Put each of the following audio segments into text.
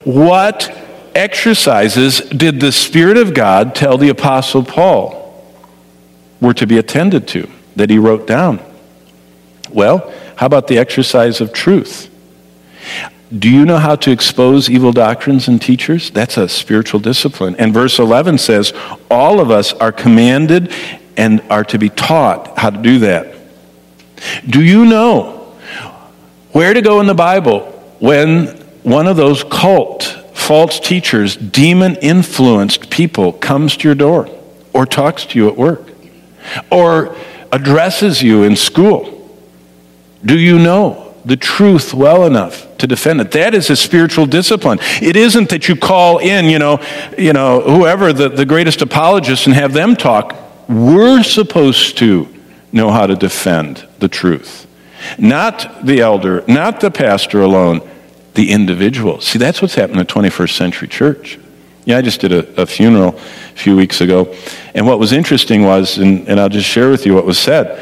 What exercises did the Spirit of God tell the Apostle Paul were to be attended to, that he wrote down? Well, how about the exercise of truth? Do you know how to expose evil doctrines and teachers? That's a spiritual discipline. And verse 11 says, all of us are commanded and are to be taught how to do that. Do you know where to go in the Bible when one of those false teachers, demon-influenced people comes to your door or talks to you at work or addresses you in school? Do you know the truth well enough to defend it? That is a spiritual discipline. It isn't that you call in, whoever the greatest apologist and have them talk. We're supposed to know how to defend the truth. Not the elder, not the pastor alone, the individual. See, that's what's happened in the 21st century church. I just did a funeral a few weeks ago, and what was interesting was, and I'll just share with you what was said.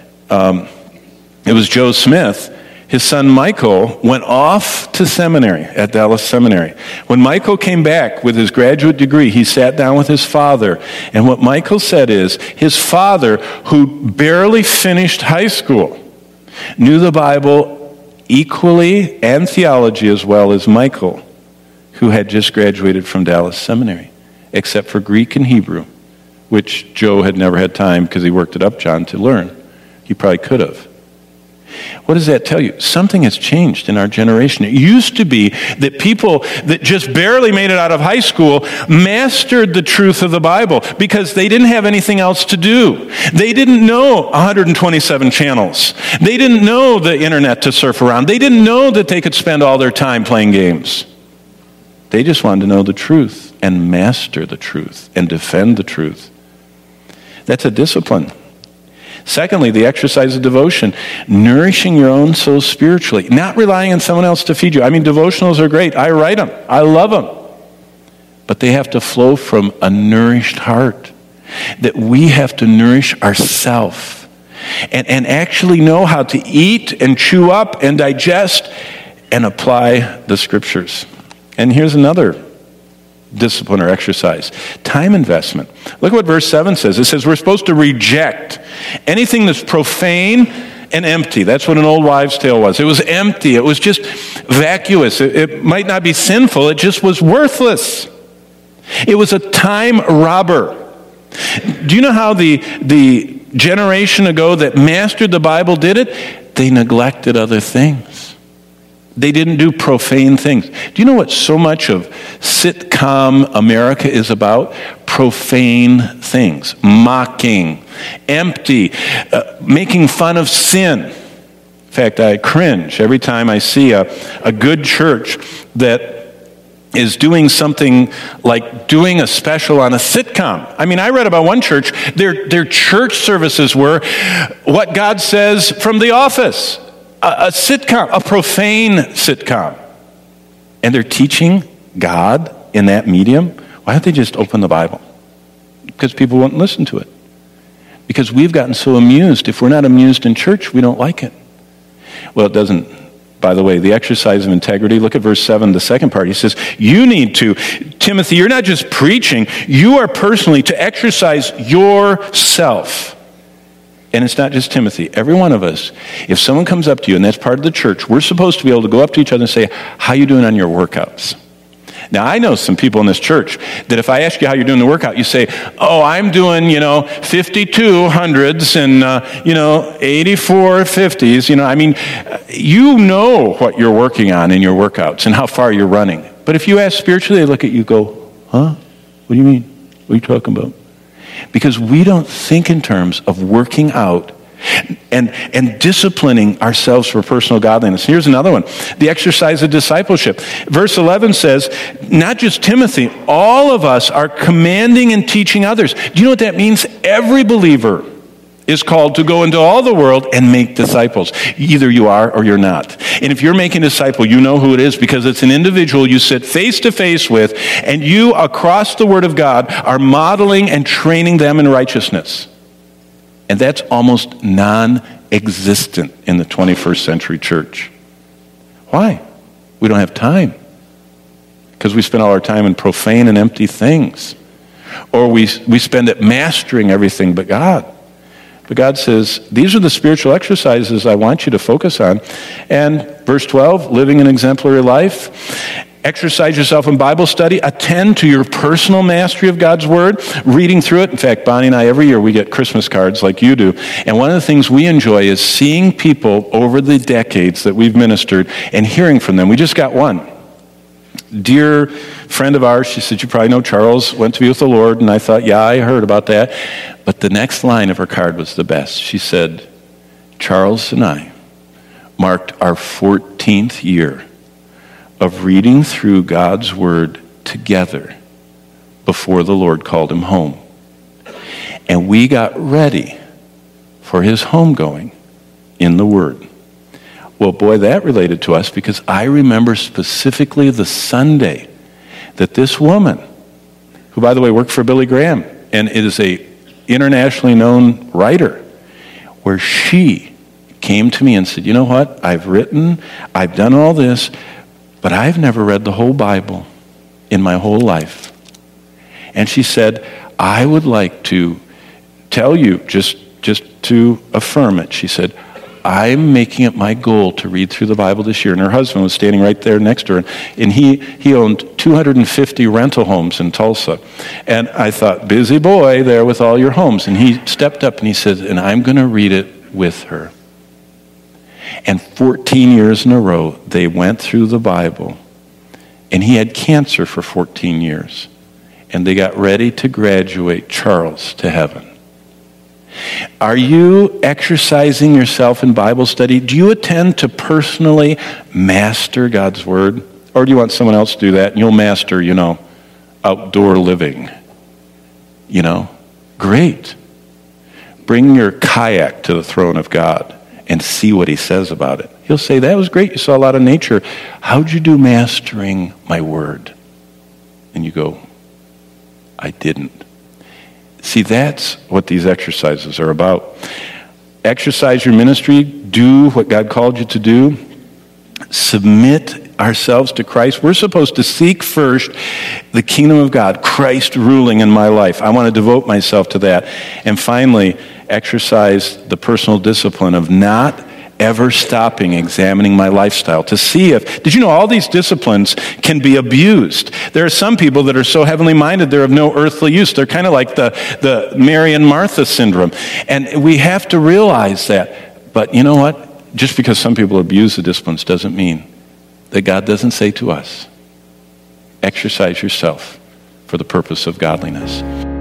It was Joe Smith. His son Michael went off to seminary at Dallas Seminary. When Michael came back with his graduate degree, he sat down with his father. And what Michael said is, his father, who barely finished high school, knew the Bible equally and theology as well as Michael, who had just graduated from Dallas Seminary, except for Greek and Hebrew, which Joe had never had time because he worked at Upjohn to learn. He probably could have. What does that tell you? Something has changed in our generation. It used to be that people that just barely made it out of high school mastered the truth of the Bible because they didn't have anything else to do. They didn't know 127 channels. They didn't know the internet to surf around. They didn't know that they could spend all their time playing games. They just wanted to know the truth and master the truth and defend the truth. That's a discipline. Secondly, the exercise of devotion, nourishing your own soul spiritually, not relying on someone else to feed you. I mean, devotionals are great. I write them. I love them. But they have to flow from a nourished heart, that we have to nourish ourselves and actually know how to eat and chew up and digest and apply the scriptures. And here's another discipline or exercise. Time investment. Look what verse 7 says. It says we're supposed to reject anything that's profane and empty. That's what an old wives' tale was. It was empty. It was just vacuous. It might not be sinful. It just was worthless. It was a time robber. Do you know how the generation ago that mastered the Bible did it? They neglected other things. They didn't do profane things. Do you know what so much of sitcom America is about? Profane things. Mocking. Empty. Making fun of sin. In fact, I cringe every time I see a good church that is doing something like doing a special on a sitcom. I mean, I read about one church, their church services were What God Says from The Office. A sitcom, a profane sitcom. And they're teaching God in that medium. Why don't they just open the Bible? Because people won't listen to it. Because we've gotten so amused. If we're not amused in church, we don't like it. Well, it doesn't. By the way, the exercise of integrity, look at verse 7, the second part. He says, you need to, Timothy, you're not just preaching, you are personally to exercise yourself. And it's not just Timothy. Every one of us, if someone comes up to you, and that's part of the church, we're supposed to be able to go up to each other and say, how you doing on your workouts? Now, I know some people in this church that if I ask you how you're doing the workout, you say, oh, I'm doing, 52 hundreds and, 84 50s. You know what you're working on in your workouts and how far you're running. But if you ask spiritually, they look at you and go, huh? What do you mean? What are you talking about? Because we don't think in terms of working out and disciplining ourselves for personal godliness. Here's another one. The exercise of discipleship. Verse 11 says, not just Timothy, all of us are commanding and teaching others. Do you know what that means? Every believer is called to go into all the world and make disciples. Either you are or you're not. And if you're making a disciple, you know who it is because it's an individual you sit face to face with, and you, across the Word of God, are modeling and training them in righteousness. And that's almost non-existent in the 21st century church. Why? We don't have time. because we spend all our time in profane and empty things. Or we spend it mastering everything but God. But God says, these are the spiritual exercises I want you to focus on. And verse 12, living an exemplary life. Exercise yourself in Bible study. Attend to your personal mastery of God's Word, reading through it. In fact, Bonnie and I, every year we get Christmas cards like you do. And one of the things we enjoy is seeing people over the decades that we've ministered and hearing from them. We just got one. Dear friend of ours, she said, you probably know Charles, went to be with the Lord. And I thought, yeah, I heard about that. But the next line of her card was the best. She said, Charles and I marked our 14th year of reading through God's Word together before the Lord called him home. And we got ready for his homegoing in the Word. Well, boy, that related to us because I remember specifically the Sunday that this woman, who, by the way, worked for Billy Graham and is a internationally known writer, where she came to me and said, you know what, I've done all this, but I've never read the whole Bible in my whole life. And she said, I would like to tell you, just to affirm it, she said, I'm making it my goal to read through the Bible this year. And her husband was standing right there next to her. And he owned 250 rental homes in Tulsa. And I thought, busy boy there with all your homes. And he stepped up and he said, and I'm going to read it with her. And 14 years in a row, they went through the Bible. And he had cancer for 14 years. And they got ready to graduate Charles to heaven. Are you exercising yourself in Bible study? Do you intend to personally master God's Word? Or do you want someone else to do that and you'll master, outdoor living? Great. Bring your kayak to the throne of God and see what he says about it. He'll say, that was great. You saw a lot of nature. How'd you do mastering my Word? And you go, I didn't. See, that's what these exercises are about. Exercise your ministry. Do what God called you to do. Submit ourselves to Christ. We're supposed to seek first the kingdom of God, Christ ruling in my life. I want to devote myself to that. And finally, exercise the personal discipline of not ever stopping examining my lifestyle to see did you know all these disciplines can be abused? There are some people that are so heavenly minded they're of no earthly use. They're kind of like the Mary and Martha syndrome. And we have to realize that. But you know what? Just because some people abuse the disciplines doesn't mean that God doesn't say to us, exercise yourself for the purpose of godliness.